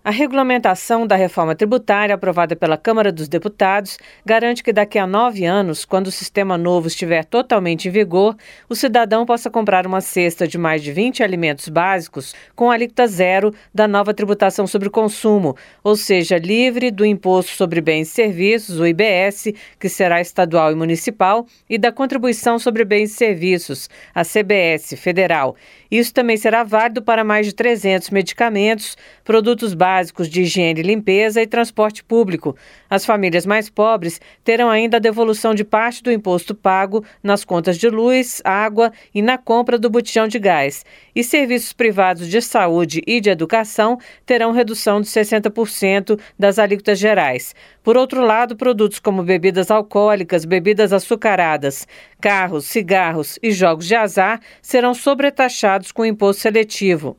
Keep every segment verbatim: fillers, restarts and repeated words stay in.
A regulamentação da reforma tributária aprovada pela Câmara dos Deputados garante que daqui a nove anos, quando o sistema novo estiver totalmente em vigor, o cidadão possa comprar uma cesta de mais de vinte alimentos básicos com alíquota zero da nova tributação sobre o consumo, ou seja, livre do Imposto sobre Bens e Serviços, o I B S, que será estadual e municipal, e da Contribuição sobre Bens e Serviços, a C B S, federal. Isso também será válido para mais de trezentos medicamentos, produtos básicos de higiene e limpeza e transporte público. As famílias mais pobres terão ainda a devolução de parte do imposto pago nas contas de luz, água e na compra do botijão de gás. E serviços privados de saúde e de educação terão redução de sessenta por cento das alíquotas gerais. Por outro lado, produtos como bebidas alcoólicas, bebidas açucaradas, carros, cigarros e jogos de azar serão sobretaxados com imposto seletivo.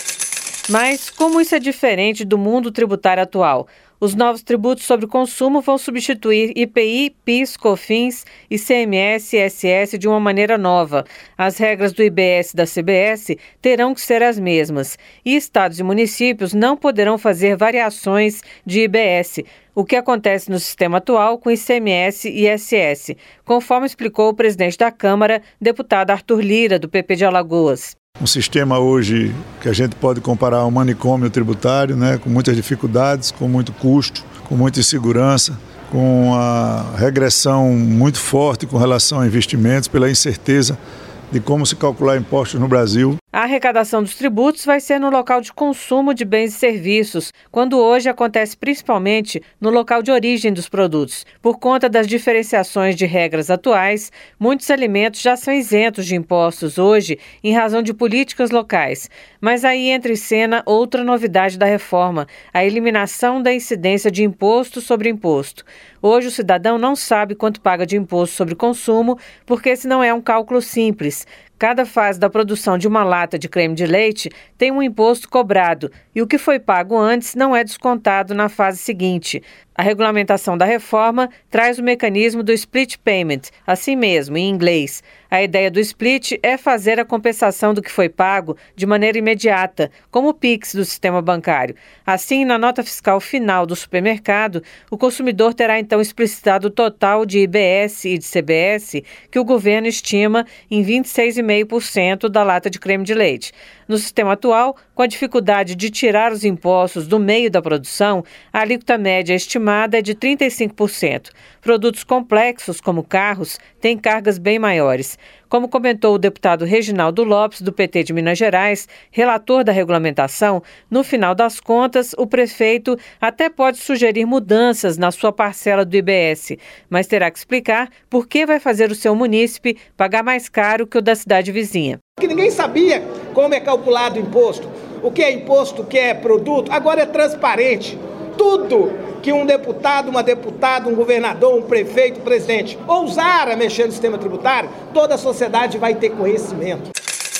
Mas como isso é diferente do mundo tributário atual? Os novos tributos sobre o consumo vão substituir I P I, PIS, COFINS, I C M S e I S S de uma maneira nova. As regras do I B S e da C B S terão que ser as mesmas. E estados e municípios não poderão fazer variações de I B S, o que acontece no sistema atual com I C M S e I S S, conforme explicou o presidente da Câmara, deputado Arthur Lira, do P P de Alagoas. Um sistema hoje que a gente pode comparar a um manicômio tributário, né, com muitas dificuldades, com muito custo, com muita insegurança, com a regressão muito forte com relação a investimentos, pela incerteza de como se calcular impostos no Brasil. A arrecadação dos tributos vai ser no local de consumo de bens e serviços, quando hoje acontece principalmente no local de origem dos produtos. Por conta das diferenciações de regras atuais, muitos alimentos já são isentos de impostos hoje em razão de políticas locais. Mas aí entra em cena outra novidade da reforma, a eliminação da incidência de imposto sobre imposto. Hoje o cidadão não sabe quanto paga de imposto sobre consumo, porque esse não é um cálculo simples. Cada fase da produção de uma lata de creme de leite tem um imposto cobrado e o que foi pago antes não é descontado na fase seguinte. A regulamentação da reforma traz o mecanismo do split payment, assim mesmo, em inglês. A ideia do split é fazer a compensação do que foi pago de maneira imediata, como o Pix do sistema bancário. Assim, na nota fiscal final do supermercado, o consumidor terá então explicitado o total de I B S e de C B S que o governo estima em vinte e seis vírgula cinco por cento da lata de creme de leite. No sistema atual, com a dificuldade de tirar os impostos do meio da produção, a alíquota média estimada é de trinta e cinco por cento. Produtos complexos, como carros, têm cargas bem maiores. Como comentou o deputado Reginaldo Lopes, do P T de Minas Gerais, relator da regulamentação, no final das contas, o prefeito até pode sugerir mudanças na sua parcela do I B S, mas terá que explicar por que vai fazer o seu munícipe pagar mais caro que o da cidade vizinha. Que ninguém sabia como é calculado o imposto, o que é imposto, o que é produto, agora é transparente. Tudo que um deputado, uma deputada, um governador, um prefeito, um presidente ousar a mexer no sistema tributário, toda a sociedade vai ter conhecimento.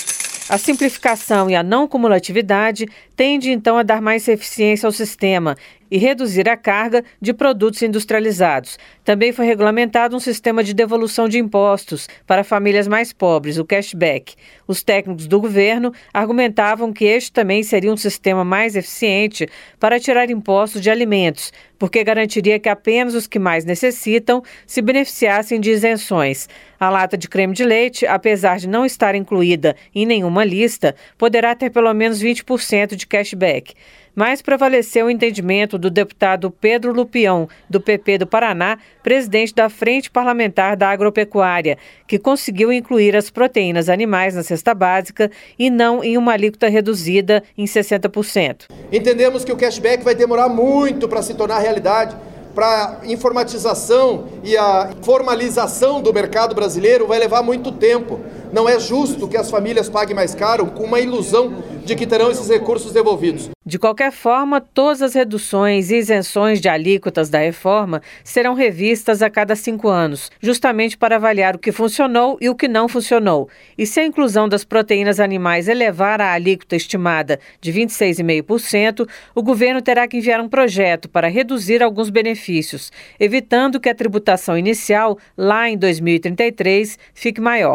A simplificação e a não cumulatividade tende então a dar mais eficiência ao sistema e reduzir a carga de produtos industrializados. Também foi regulamentado um sistema de devolução de impostos para famílias mais pobres, o cashback. Os técnicos do governo argumentavam que este também seria um sistema mais eficiente para tirar impostos de alimentos, porque garantiria que apenas os que mais necessitam se beneficiassem de isenções. A lata de creme de leite, apesar de não estar incluída em nenhuma lista, poderá ter pelo menos vinte por cento de cashback. Mas prevaleceu o entendimento do deputado Pedro Lupião, do P P do Paraná, presidente da Frente Parlamentar da Agropecuária, que conseguiu incluir as proteínas animais na cesta básica e não em uma alíquota reduzida em sessenta por cento. Entendemos que o cashback vai demorar muito para se tornar realidade. Para a informatização e a formalização do mercado brasileiro vai levar muito tempo. Não é justo que as famílias paguem mais caro com uma ilusão de que terão esses recursos devolvidos. De qualquer forma, todas as reduções e isenções de alíquotas da reforma serão revistas a cada cinco anos, justamente para avaliar o que funcionou e o que não funcionou. E se a inclusão das proteínas animais elevar a alíquota estimada de vinte e seis vírgula cinco por cento, o governo terá que enviar um projeto para reduzir alguns benefícios, evitando que a tributação inicial, lá em dois mil e trinta e três, fique maior.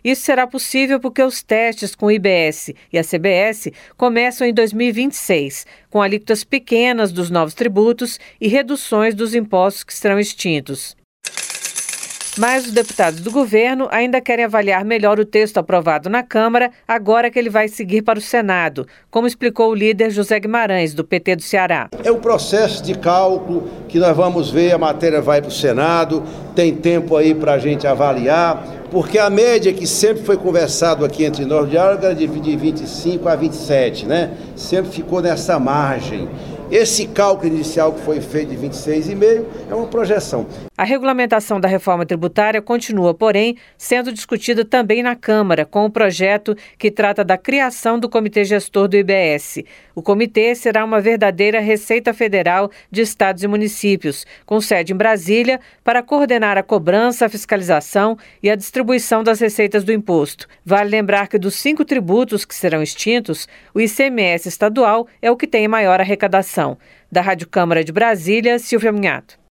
Isso será possível porque os testes com o I B S e a C B S começam em dois mil e vinte e seis, com alíquotas pequenas dos novos tributos e reduções dos impostos que serão extintos. Mas os deputados do governo ainda querem avaliar melhor o texto aprovado na Câmara, agora que ele vai seguir para o Senado, como explicou o líder José Guimarães, do P T do Ceará. É um processo de cálculo que nós vamos ver, a matéria vai para o Senado, tem tempo aí para a gente avaliar, porque a média que sempre foi conversado aqui entre nós, o diálogo era de vinte e cinco a vinte e sete, né? Sempre ficou nessa margem. Esse cálculo inicial que foi feito de vinte e seis vírgula cinco é uma projeção. A regulamentação da reforma tributária continua, porém, sendo discutida também na Câmara, com o projeto que trata da criação do Comitê Gestor do I B S. O comitê será uma verdadeira Receita Federal de estados e municípios, com sede em Brasília, para coordenar a cobrança, a fiscalização e a distribuição das receitas do imposto. Vale lembrar que dos cinco tributos que serão extintos, o I C M S estadual é o que tem maior arrecadação. Da Rádio Câmara de Brasília, Silvia Minhato.